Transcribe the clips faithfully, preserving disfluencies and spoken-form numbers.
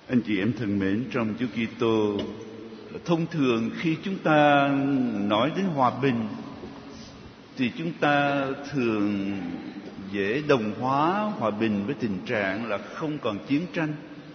Anh chị em thân mến, trong Chúa Kitô, thông thường khi chúng ta nói đến hòa bình thì chúng ta thường dễ đồng hóa hòa bình với tình trạng là không còn chiến tranh.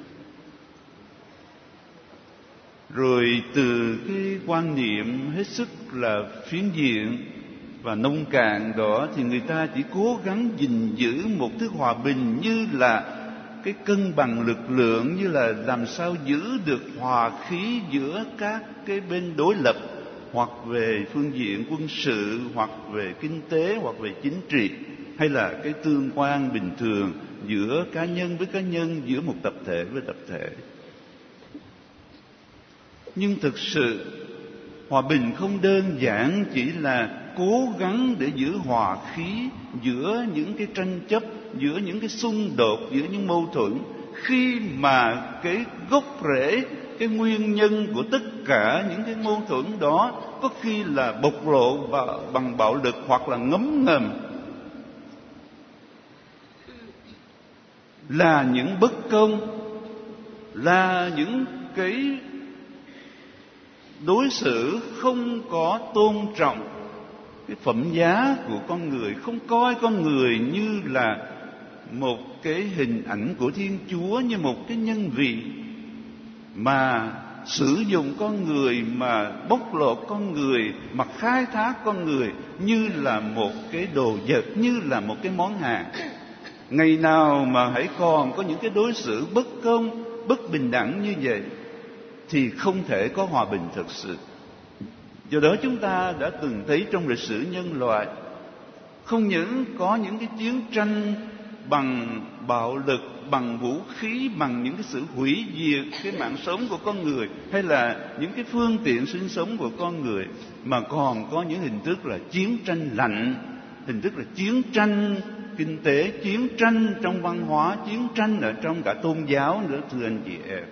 Rồi từ cái quan niệm hết sức là phiến diện và nông cạn đó thì người ta chỉ cố gắng gìn giữ một thứ hòa bình như là cái cân bằng lực lượng, như là làm sao giữ được hòa khí giữa các cái bên đối lập, hoặc về phương diện quân sự, hoặc về kinh tế, hoặc về chính trị, hay là cái tương quan bình thường giữa cá nhân với cá nhân, giữa một tập thể với tập thể. Nhưng thực sự hòa bình không đơn giản chỉ là cố gắng để giữ hòa khí giữa những cái tranh chấp, giữa những cái xung đột, giữa những mâu thuẫn, khi mà cái gốc rễ, cái nguyên nhân của tất cả những cái mâu thuẫn đó có khi là bộc lộ bằng bạo lực hoặc là ngấm ngầm, là những bất công, là những cái đối xử không có tôn trọng cái phẩm giá của con người, không coi con người như là một cái hình ảnh của Thiên Chúa, như một cái nhân vị, mà sử dụng con người, mà bóc lột con người, mà khai thác con người như là một cái đồ vật, như là một cái món hàng. Ngày nào mà hãy còn có những cái đối xử bất công, bất bình đẳng như vậy thì không thể có hòa bình thực sự. Do đó chúng ta đã từng thấy trong lịch sử nhân loại, không những có những cái chiến tranh bằng bạo lực, bằng vũ khí, bằng những cái sự hủy diệt cái mạng sống của con người, hay là những cái phương tiện sinh sống của con người, mà còn có những hình thức là chiến tranh lạnh, hình thức là chiến tranh kinh tế, chiến tranh trong văn hóa, chiến tranh ở trong cả tôn giáo nữa, thưa anh chị em.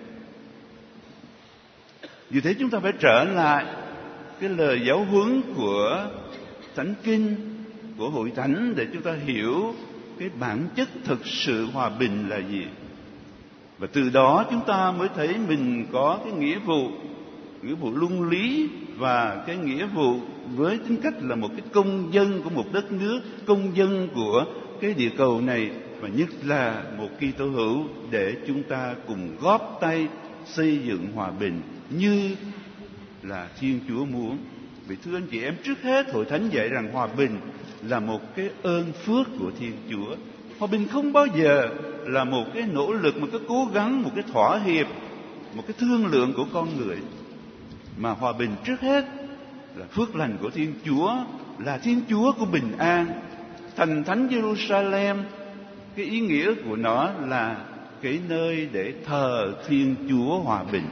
Vì thế chúng ta phải trở lại cái lời giáo huấn của Thánh Kinh, của Hội Thánh, để chúng ta hiểu cái bản chất thực sự hòa bình là gì. Và từ đó chúng ta mới thấy mình có cái nghĩa vụ, nghĩa vụ luân lý, và cái nghĩa vụ với tính cách là một cái công dân của một đất nước, công dân của cái địa cầu này, và nhất là một Kitô hữu, để chúng ta cùng góp tay xây dựng hòa bình như là Thiên Chúa muốn. Vì thưa anh chị em, trước hết Hội Thánh dạy rằng hòa bình là một cái ơn phước của Thiên Chúa. Hòa bình không bao giờ là một cái nỗ lực, một cái cố gắng, một cái thỏa hiệp, một cái thương lượng của con người, mà hòa bình trước hết là phước lành của Thiên Chúa, là Thiên Chúa của bình an. Thành thánh Jerusalem, cái ý nghĩa của nó là cái nơi để thờ Thiên Chúa hòa bình.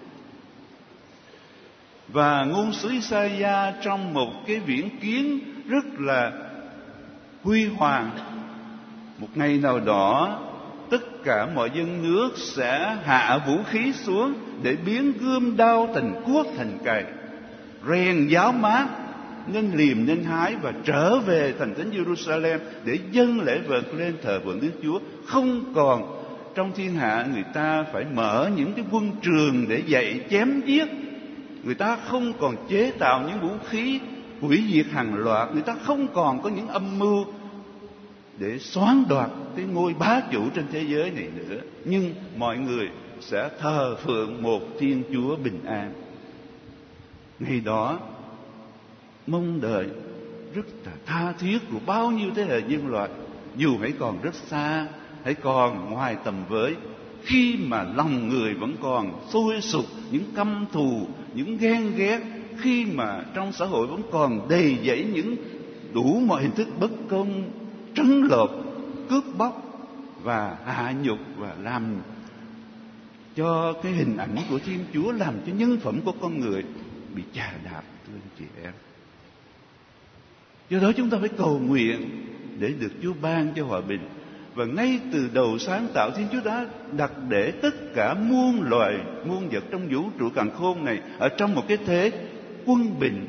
Và ngôn sứ Isaiah trong một cái viễn kiến rất là huy hoàng, một ngày nào đó tất cả mọi dân nước sẽ hạ vũ khí xuống để biến gươm đao thành cuốc thành cày, rèn giáo mát nên liềm nên hái, và trở về thành thánh Jerusalem để dâng lễ vật lên thờ phượng Đức Chúa. Không còn trong thiên hạ người ta phải mở những cái quân trường để dạy chém giết, người ta không còn chế tạo những vũ khí hủy diệt hàng loạt, người ta không còn có những âm mưu để xoán đoạt cái ngôi bá chủ trên thế giới này nữa. Nhưng mọi người sẽ thờ phượng một Thiên Chúa bình an. Ngày đó mong đợi rất là tha thiết của bao nhiêu thế hệ nhân loại, dù hãy còn rất xa, hãy còn ngoài tầm với, khi mà lòng người vẫn còn sôi sục những căm thù, những ghen ghét, khi mà trong xã hội vẫn còn đầy dẫy những đủ mọi hình thức bất công, trấn lột, cướp bóc và hạ nhục, và làm cho cái hình ảnh của Thiên Chúa, làm cho nhân phẩm của con người bị chà đạp, thưa anh chị em. Do đó chúng ta phải cầu nguyện để được Chúa ban cho hòa bình. Và ngay từ đầu sáng tạo, Thiên Chúa đã đặt để tất cả muôn loài, muôn vật trong vũ trụ càn khôn này ở trong một cái thế quân bình.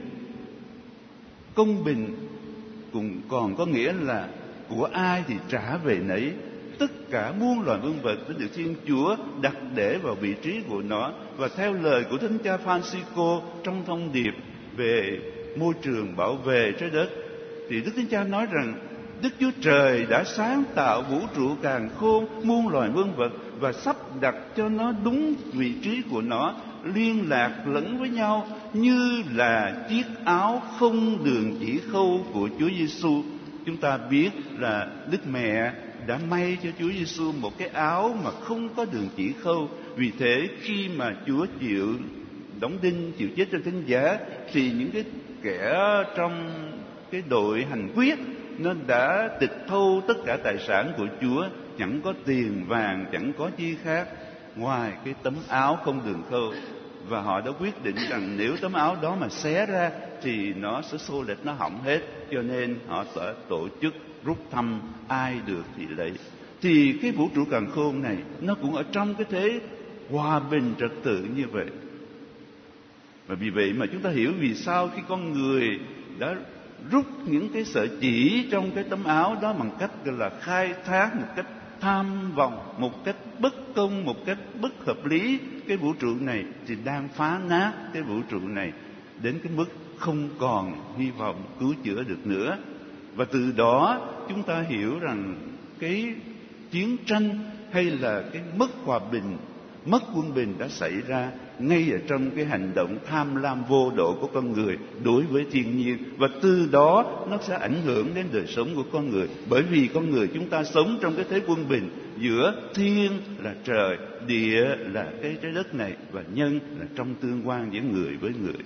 Công bình cũng còn có nghĩa là của ai thì trả về nấy, tất cả muôn loài vân vật đã được Thiên Chúa đặt để vào vị trí của nó. Và theo lời của Thánh Cha Francisco trong thông điệp về môi trường bảo vệ trái đất, thì Đức Thánh Cha nói rằng Đức Chúa Trời đã sáng tạo vũ trụ càn khôn, muôn loài vân vật và sắp đặt cho nó đúng vị trí của nó, liên lạc lẫn với nhau như là chiếc áo không đường chỉ khâu của Chúa Giêsu. Chúng ta biết là Đức Mẹ đã may cho Chúa Giêsu một cái áo mà không có đường chỉ khâu. Vì thế khi mà Chúa chịu đóng đinh, chịu chết trên thánh giá, thì những cái kẻ trong cái đội hành quyết nó đã tịch thu tất cả tài sản của Chúa, chẳng có tiền vàng, chẳng có chi khác ngoài cái tấm áo không đường khâu. Và họ đã quyết định rằng nếu tấm áo đó mà xé ra thì nó sẽ xô lệch, nó hỏng hết, cho nên họ sẽ tổ chức rút thăm, ai được thì lấy. Thì cái vũ trụ càn khôn này nó cũng ở trong cái thế hòa bình trật tự như vậy. Và vì vậy mà chúng ta hiểu vì sao khi con người đã rút những cái sợi chỉ trong cái tấm áo đó bằng cách gọi là khai thác một cách tham vọng, một cách bất công, một cách bất hợp lý cái vũ trụ này, thì đang phá nát cái vũ trụ này đến cái mức không còn hy vọng cứu chữa được nữa. Và từ đó chúng ta hiểu rằng cái chiến tranh hay là cái mất hòa bình, mất quân bình đã xảy ra ngay ở trong cái hành động tham lam vô độ của con người đối với thiên nhiên. Và từ đó nó sẽ ảnh hưởng đến đời sống của con người. Bởi vì con người chúng ta sống trong cái thế quân bình giữa thiên là trời, địa là cái trái đất này, và nhân là trong tương quan giữa người với người.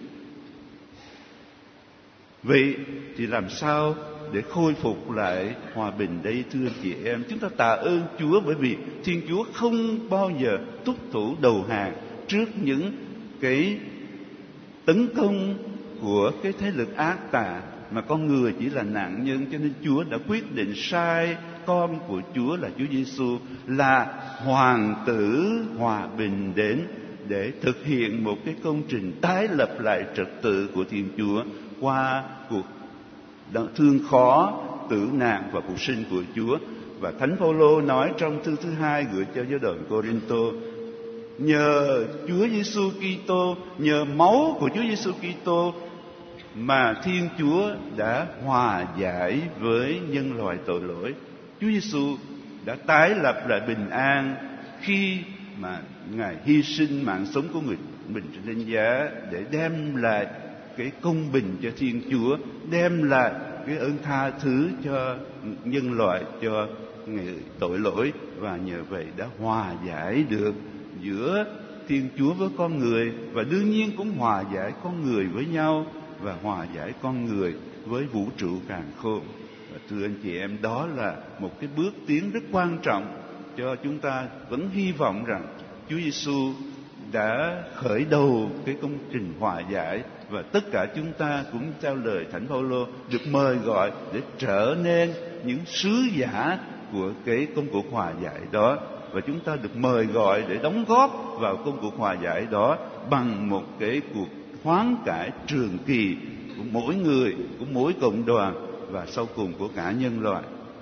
Vậy thì làm sao để khôi phục lại hòa bình đây thưa anh chị em? Chúng ta tạ ơn Chúa, bởi vì Thiên Chúa không bao giờ thúc thủ đầu hàng trước những cái tấn công của cái thế lực ác tà, mà con người chỉ là nạn nhân. Cho nên Chúa đã quyết định sai con của Chúa là Chúa Giêsu là hoàng tử hòa bình đến để thực hiện một cái công trình tái lập lại trật tự của Thiên Chúa qua cuộc thương khó, tử nạn và cuộc sinh của Chúa. Và Thánh Phaolô nói trong thư thứ hai gửi cho giáo đoàn Cô-rinh-tô: nhờ Chúa Giêsu Kitô, nhờ máu của Chúa Giêsu Kitô mà Thiên Chúa đã hòa giải với nhân loại tội lỗi. Chúa Giêsu đã tái lập lại bình an khi mà Ngài hy sinh mạng sống của người mình trên thánh giá để đem lại cái công bình cho Thiên Chúa, đem lại cái ơn tha thứ cho nhân loại, cho người tội lỗi, và nhờ vậy đã hòa giải được giữa Thiên Chúa với con người, và đương nhiên cũng hòa giải con người với nhau, và hòa giải con người với vũ trụ càn khôn. Và thưa anh chị em, đó là một cái bước tiến rất quan trọng cho chúng ta vẫn hy vọng rằng Chúa Giêsu đã khởi đầu cái công trình hòa giải, và tất cả chúng ta cũng theo lời Thánh Phaolô được mời gọi để trở nên những sứ giả của cái công cuộc hòa giải đó. Và chúng ta được mời gọi để đóng góp vào công cuộc hòa giải đó bằng một cái cuộc hoán cải trường kỳ của mỗi người, của mỗi cộng đoàn, và sau cùng của cả nhân loại.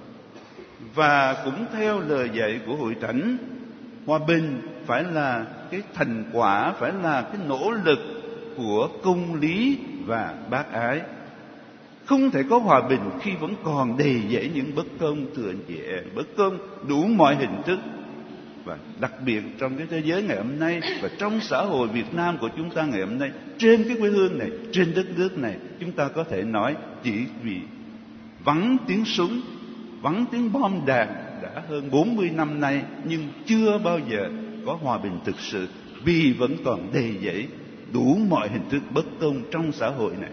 Và cũng theo lời dạy của Hội Thánh, hòa bình phải là cái thành quả, phải là cái nỗ lực của công lý và bác ái. Không thể có hòa bình khi vẫn còn đầy dẫy những bất công, thưa anh chị em, bất công đủ mọi hình thức. Và đặc biệt trong cái thế giới ngày hôm nay, và trong xã hội Việt Nam của chúng ta ngày hôm nay, trên cái quê hương này, trên đất nước này, chúng ta có thể nói chỉ vì vắng tiếng súng, vắng tiếng bom đạn đã hơn bốn mươi năm nay, nhưng chưa bao giờ có hòa bình thực sự, vì vẫn còn đầy dẫy đủ mọi hình thức bất công trong xã hội này.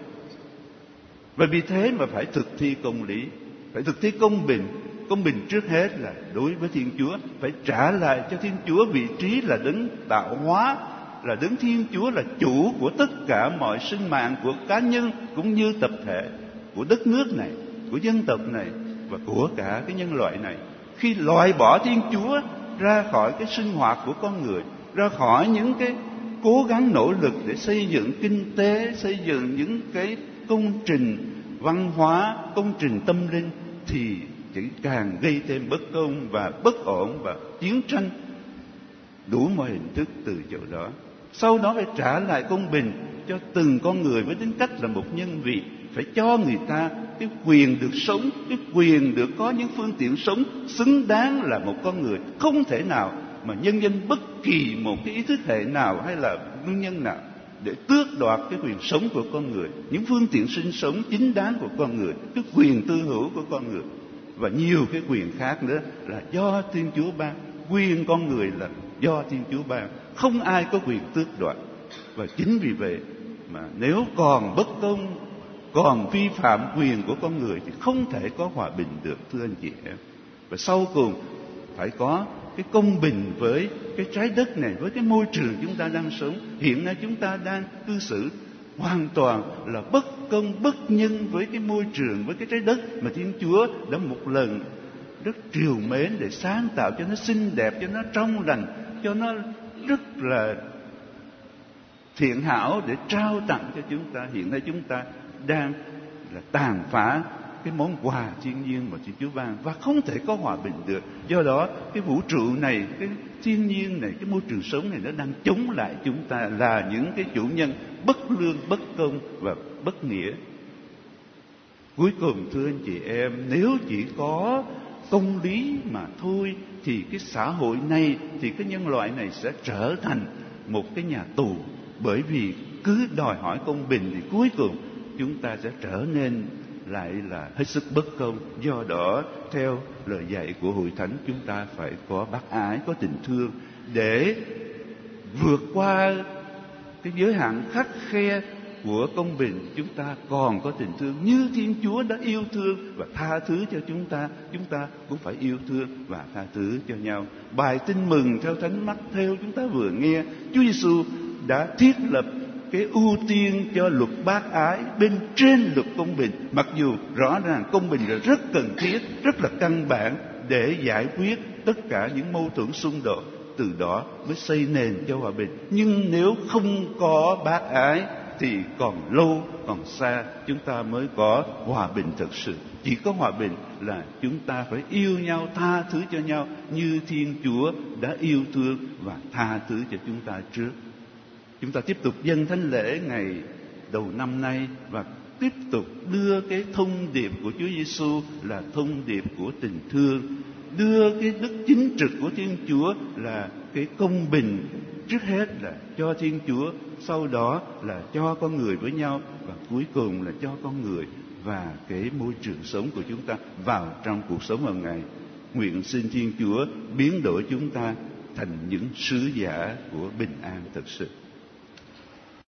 Và vì thế mà phải thực thi công lý, phải thực thi công bình. Công bình trước hết là đối với Thiên Chúa, phải trả lại cho Thiên Chúa vị trí là đấng tạo hóa, là đấng Thiên Chúa là chủ của tất cả mọi sinh mạng, của cá nhân cũng như tập thể, của đất nước này, của dân tộc này và của cả cái nhân loại này. Khi loại bỏ Thiên Chúa ra khỏi cái sinh hoạt của con người, ra khỏi những cái cố gắng nỗ lực để xây dựng kinh tế, xây dựng những cái công trình văn hóa, công trình tâm linh, thì chỉ càng gây thêm bất công và bất ổn và chiến tranh đủ mọi hình thức từ chỗ đó. Sau đó phải trả lại công bình cho từng con người với tính cách là một nhân vị, phải cho người ta cái quyền được sống, cái quyền được có những phương tiện sống xứng đáng là một con người. Không thể nào mà nhân danh bất kỳ một cái ý thức hệ nào hay là nguyên nhân nào để tước đoạt cái quyền sống của con người, những phương tiện sinh sống chính đáng của con người, cái quyền tư hữu của con người và nhiều cái quyền khác nữa là do Thiên Chúa ban. Quyền con người là do Thiên Chúa ban, không ai có quyền tước đoạt. Và chính vì vậy mà nếu còn bất công, còn vi phạm quyền của con người thì không thể có hòa bình được, thưa anh chị em. Và sau cùng phải có cái công bình với cái trái đất này, với cái môi trường chúng ta đang sống. Hiện nay chúng ta đang cư xử hoàn toàn là bất công, bất nhân với cái môi trường, với cái trái đất mà Thiên Chúa đã một lần rất trìu mến để sáng tạo cho nó xinh đẹp, cho nó trong lành, cho nó rất là thiện hảo để trao tặng cho chúng ta. Hiện nay chúng ta đang là tàn phá cái món quà thiên nhiên mà Thiên Chúa ban và không thể có hòa bình được. Do đó cái vũ trụ này, cái thiên nhiên này, cái môi trường sống này nó đang chống lại chúng ta, là những cái chủ nhân bất lương, bất công và bất nghĩa. Cuối cùng thưa anh chị em, nếu chỉ có công lý mà thôi thì cái xã hội này, thì cái nhân loại này sẽ trở thành một cái nhà tù. Bởi vì cứ đòi hỏi công bình thì cuối cùng chúng ta sẽ trở nên lại là hết sức bất công. Do đó theo lời dạy của Hội Thánh, chúng ta phải có bác ái, có tình thương để vượt qua cái giới hạn khắt khe của công bình. Chúng ta còn có tình thương như Thiên Chúa đã yêu thương và tha thứ cho chúng ta. Chúng ta cũng phải yêu thương và tha thứ cho nhau. Bài tin mừng theo Thánh Mắc-thêu chúng ta vừa nghe, Chúa Giêsu đã thiết lập cái ưu tiên cho luật bác ái bên trên luật công bình. Mặc dù rõ ràng công bình là rất cần thiết, rất là căn bản để giải quyết tất cả những mâu thuẫn xung đột, từ đó mới xây nền cho hòa bình. Nhưng nếu không có bác ái thì còn lâu, còn xa chúng ta mới có hòa bình thực sự. Chỉ có hòa bình là chúng ta phải yêu nhau, tha thứ cho nhau như Thiên Chúa đã yêu thương và tha thứ cho chúng ta trước. Chúng ta tiếp tục dâng thánh lễ ngày đầu năm nay và tiếp tục đưa cái thông điệp của Chúa Giêsu là thông điệp của tình thương, đưa cái đức chính trực của Thiên Chúa là cái công bình, trước hết là cho Thiên Chúa, sau đó là cho con người với nhau, và cuối cùng là cho con người và cái môi trường sống của chúng ta vào trong cuộc sống hàng ngày. Nguyện xin Thiên Chúa biến đổi chúng ta thành những sứ giả của bình an thực sự.